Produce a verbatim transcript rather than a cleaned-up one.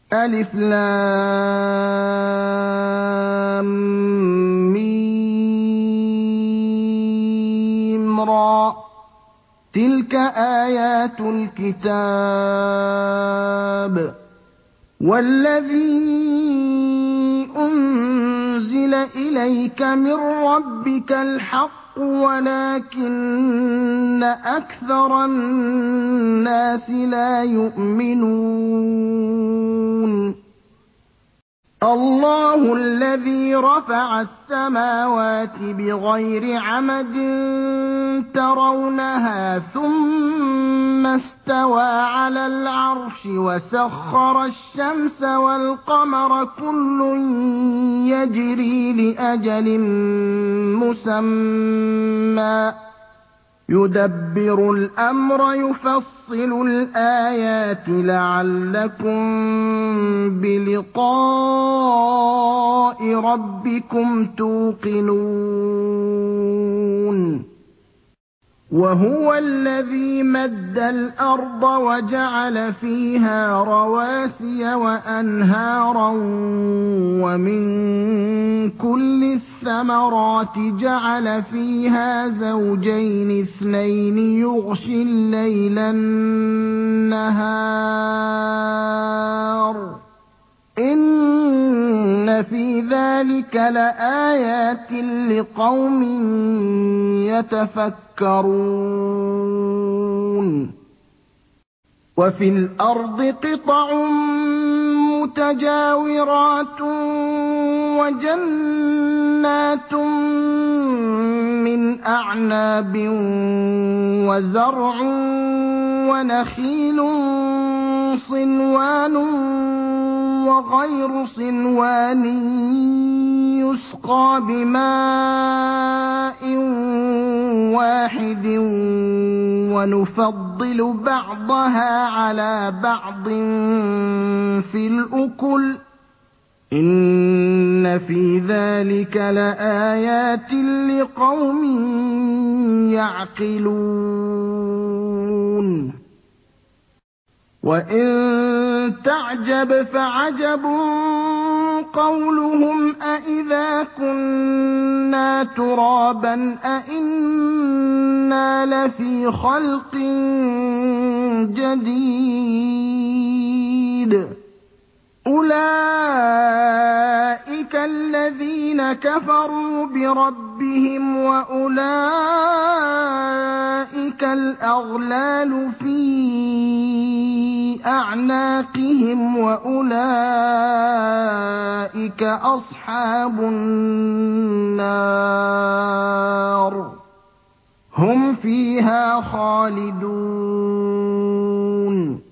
ألف لام ميم را. تلك آيات الكتاب. والذي أنزل إليك من ربك الحق ولكن أكثر الناس لا يؤمنون. الله الذي رفع السماوات بغير عمد ترونها ثم استوى على العرش وسخر الشمس والقمر كل يجري لأجل مسمى يدبر الأمر يفصل الآيات لعلكم بلقاء ربكم توقنون. وهو الذي مد الأرض وجعل فيها رواسي وأنهارا ومن كل الثمرات جعل فيها زوجين اثنين يغشي الليل النهار إن في ذلك لآيات لقوم يتفكرون. وفي الأرض قطع متجاورات وجنات من أعناب وزرع ونخيل صنوان وغير صنوان يسقى بماء واحد ونفضل بعضها على بعض في الأكل إن في ذلك لآيات لقوم يعقلون. وإن تعجب فعجب قولهم أإذا كنا ترابا أإنا لفي خلق جديد أولئك الذين كفروا بربهم وأولئك الأغلال في أعناقهم وأولئك أصحاب النار هم فيها خالدون.